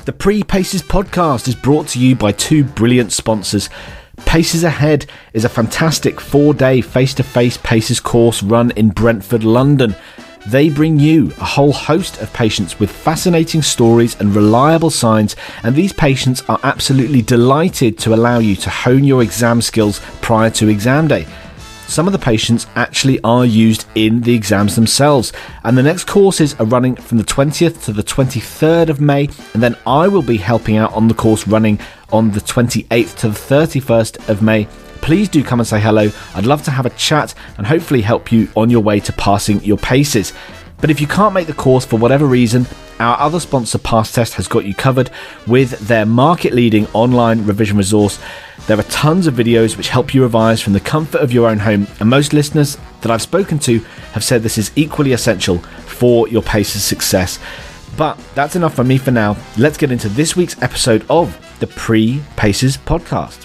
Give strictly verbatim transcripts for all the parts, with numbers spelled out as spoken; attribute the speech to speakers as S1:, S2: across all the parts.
S1: The Pre-Paces podcast is brought to you by two brilliant sponsors. Paces Ahead is a fantastic four-day face-to-face Paces course run in Brentford, London. They bring you a whole host of patients with fascinating stories and reliable signs, and these patients are absolutely delighted to allow you to hone your exam skills prior to exam day. Some of the patients actually are used in the exams themselves, and the next courses are running from the twentieth to the twenty-third of May, and then I will be helping out on the course running on the twenty-eighth to the thirty-first of May. Please do come and say hello. I'd love to have a chat and hopefully help you on your way to passing your paces. But if you can't make the course for whatever reason, our other sponsor, Pass Test, has got you covered with their market-leading online revision resource. There are tons of videos which help you revise from the comfort of your own home, and most listeners that I've spoken to have said this is equally essential for your Paces success. But that's enough from me for now. Let's get into this week's episode of the Pre-Paces podcast.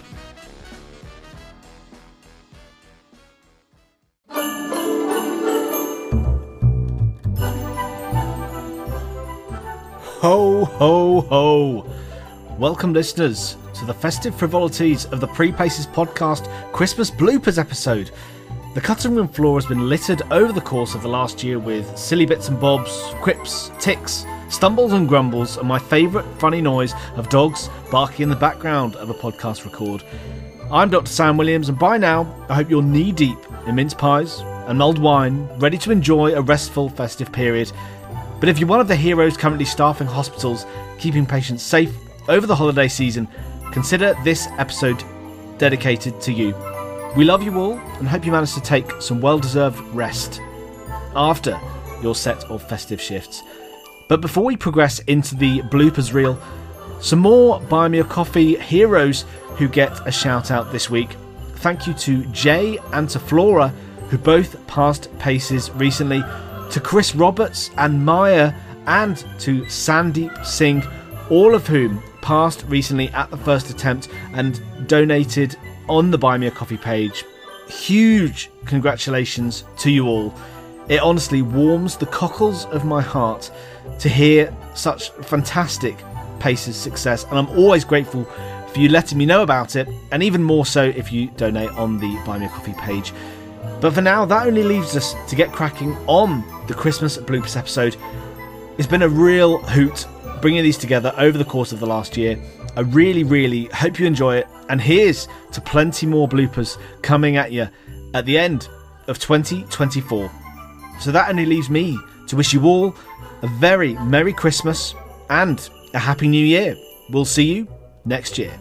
S1: Ho, ho, ho. Welcome, listeners, to the festive frivolities of the Pre-Paces podcast Christmas bloopers episode. The cutting room floor has been littered over the course of the last year with silly bits and bobs, quips, ticks, stumbles and grumbles, and my favourite funny noise of dogs barking in the background of a podcast record. I'm Doctor Sam Williams, and by now, I hope you're knee-deep in mince pies and mulled wine, ready to enjoy a restful festive period. But if you're one of the heroes currently staffing hospitals, keeping patients safe over the holiday season, consider this episode dedicated to you. We love you all and hope you manage to take some well-deserved rest after your set of festive shifts. But before we progress into the bloopers reel, some more Buy Me a Coffee heroes who get a shout out this week. Thank you to Jay and to Flora, who both passed paces recently, to Chris Roberts and Maya, and to Sandeep Singh, all of whom passed recently at the first attempt and donated on the Buy Me a Coffee page. Huge congratulations to you all. It honestly warms the cockles of my heart to hear such fantastic Paces success, and I'm always grateful for you letting me know about it, and even more so if you donate on the Buy Me a Coffee page. But for now, that only leaves us to get cracking on the Christmas bloopers episode. It's been a real hoot bringing these together over the course of the last year. I really, really hope you enjoy it. And here's to plenty more bloopers coming at you at the end of twenty twenty-four. So that only leaves me to wish you all a very Merry Christmas and a Happy New Year. We'll see you next year.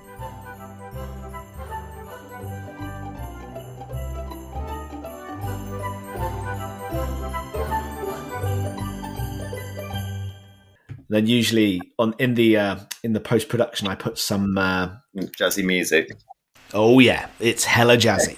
S1: Then usually on in the uh, in the post production, I put some uh,
S2: jazzy music.
S1: Oh yeah, it's hella jazzy.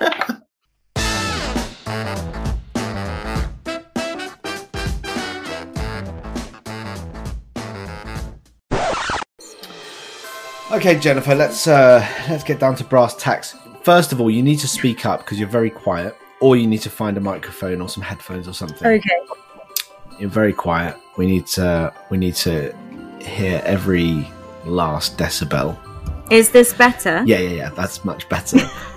S1: Okay, Jennifer, let's uh, let's get down to brass tacks. First of all, you need to speak up because you're very quiet, or you need to find a microphone or some headphones or something.
S3: Okay.
S1: You're very quiet. We need to we need to hear every last decibel.
S3: Is this better?
S1: Yeah, yeah, yeah. That's much better.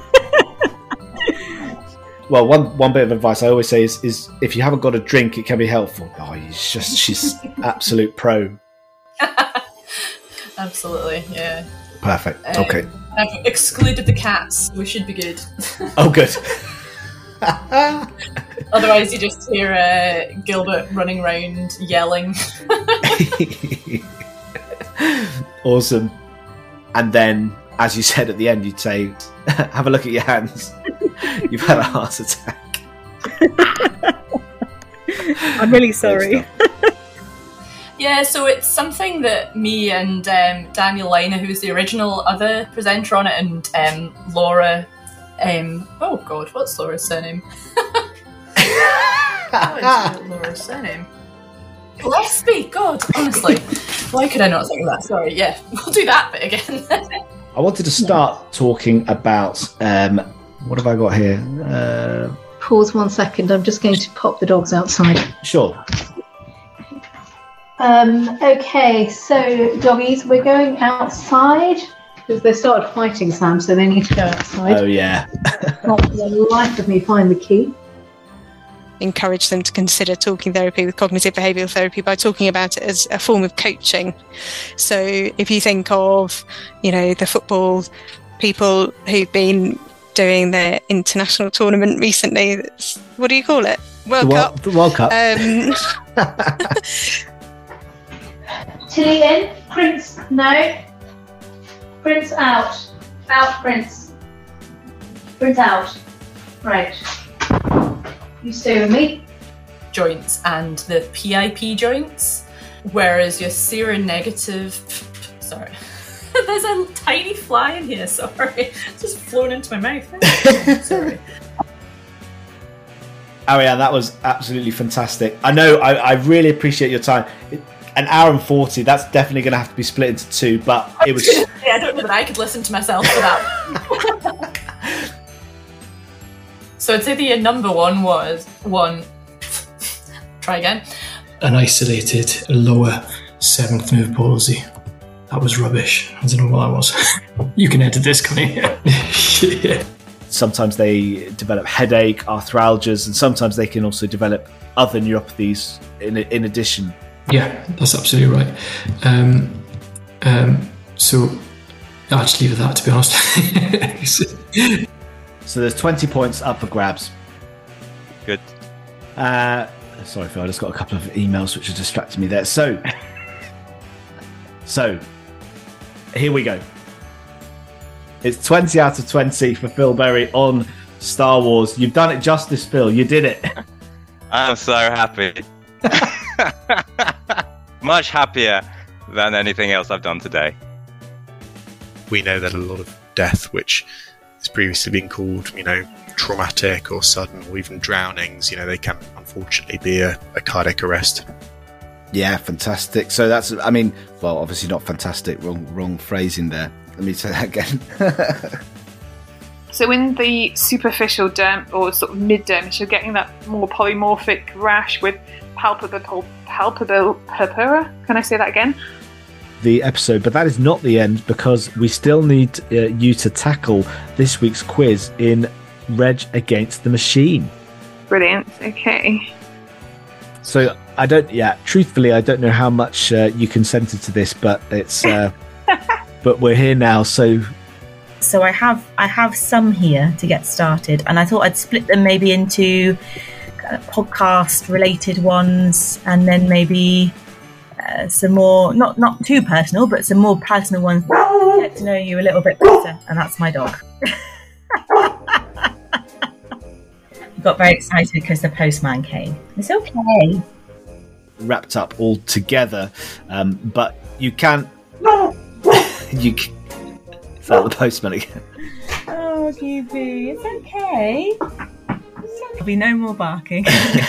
S1: Well, one one bit of advice I always say is, is if you haven't got a drink, it can be helpful. Oh, he's just she's absolute pro.
S4: Absolutely, yeah.
S1: Perfect.
S4: Um,
S1: okay.
S4: I've excluded the cats. We should be good.
S1: Oh, good.
S4: Otherwise, you just hear uh, Gilbert running around yelling.
S1: Awesome. And then, as you said at the end, you'd say, "Have a look at your hands. You've had a heart attack."
S3: I'm really sorry.
S4: Yeah, so it's something that me and um, Daniel Lina, who's the original other presenter on it, and um, Laura. Um, oh God, what's Laura's surname? What is Laura's surname? Gillespie. God, honestly, why could I not think of that? Sorry. Yeah, we'll do that bit again.
S1: I wanted to start talking about um, what have I got here? Uh,
S5: Pause one second. I'm just going to pop the dogs outside.
S1: Sure.
S2: Um, okay, so doggies, we're going outside because they started fighting, Sam, so they need to go outside.
S1: Oh, yeah.
S2: Not for the life of me find the key.
S5: Encourage them to consider talking therapy with cognitive behavioural therapy by talking about it as a form of coaching. So if you think of, you know, the football people who've been doing their international tournament recently, what do you call it? World
S1: the
S5: Cup.
S1: The World Cup.
S5: Um,
S2: Tilly in. Prince, no. Prince out. Out, Prince. Prince out. Right. You stay with me.
S4: Joints and the P I P joints, whereas your seronegative... Sorry. There's a tiny fly in here, sorry. It's just flown into my mouth. Sorry.
S1: Oh yeah, that was absolutely fantastic. I know, I, I really appreciate your time. It, an hour and forty, that's definitely going to have to be split into two, but it was...
S4: yeah, I don't know that I could listen to myself for that. So I'd say the number one was one. Try again.
S6: An isolated lower seventh nerve palsy. That was rubbish. I don't know what that was. You can edit this, can't you? Yeah.
S1: Sometimes they develop headache, arthralgias, and sometimes they can also develop other neuropathies in in addition.
S6: Yeah, that's absolutely right. Um, um, so I'll just leave it at that, to be honest.
S1: So there's twenty points up for grabs.
S7: Good.
S1: Uh, sorry, Phil, I just got a couple of emails which are distracting me there. So, so here we go. It's twenty out of twenty for Phil Berry on Star Wars. You've done it justice, Phil. You did it.
S7: I'm so happy. Much happier than anything else I've done today.
S8: We know that a lot of death, which has previously been called, you know, traumatic or sudden or even drownings, you know, they can unfortunately be a, a cardiac arrest.
S1: Yeah, fantastic. So that's, I mean, well, obviously not fantastic. Wrong, wrong phrasing there. Let me say that again.
S9: So in the superficial derm or sort of mid-dermis, you're getting that more polymorphic rash with palpable, palpable purpura. Can I say that again?
S1: The episode, but that is not the end, because we still need uh, you to tackle this week's quiz in Reg Against the Machine.
S9: Brilliant. Okay.
S1: So I don't, yeah, truthfully, I don't know how much uh, you consented to this, but it's, uh, but we're here now, so.
S3: So I have I have some here to get started, and I thought I'd split them maybe into kind of podcast related ones, and then maybe uh, some more not not too personal, but some more personal ones to get to know you a little bit better. And that's my dog. I got very excited because the postman came. It's okay.
S1: Wrapped up all together, um, but you can't. you. Can, Is that the postman again?
S3: Oh, Q B, it's okay. There'll be no more barking.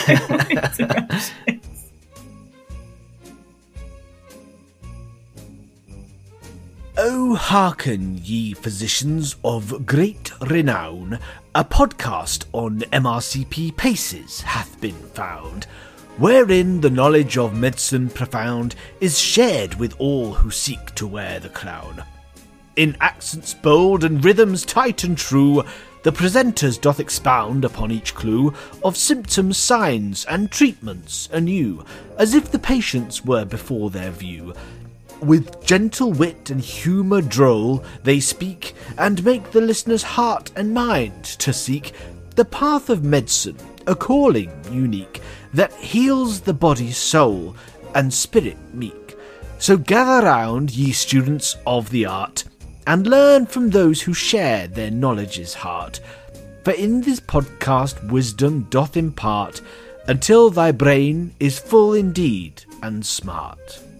S1: Oh, hearken, ye physicians of great renown, a podcast on M R C P Paces hath been found, wherein the knowledge of medicine profound is shared with all who seek to wear the crown. In accents bold and rhythms tight and true, the presenters doth expound upon each clue of symptoms, signs, and treatments anew, as if the patients were before their view. With gentle wit and humour droll they speak, and make the listener's heart and mind to seek the path of medicine, a calling unique, that heals the body's soul and spirit meek. So gather round, ye students of the art, and learn from those who share their knowledge's heart. For in this podcast wisdom doth impart, until thy brain is full indeed and smart.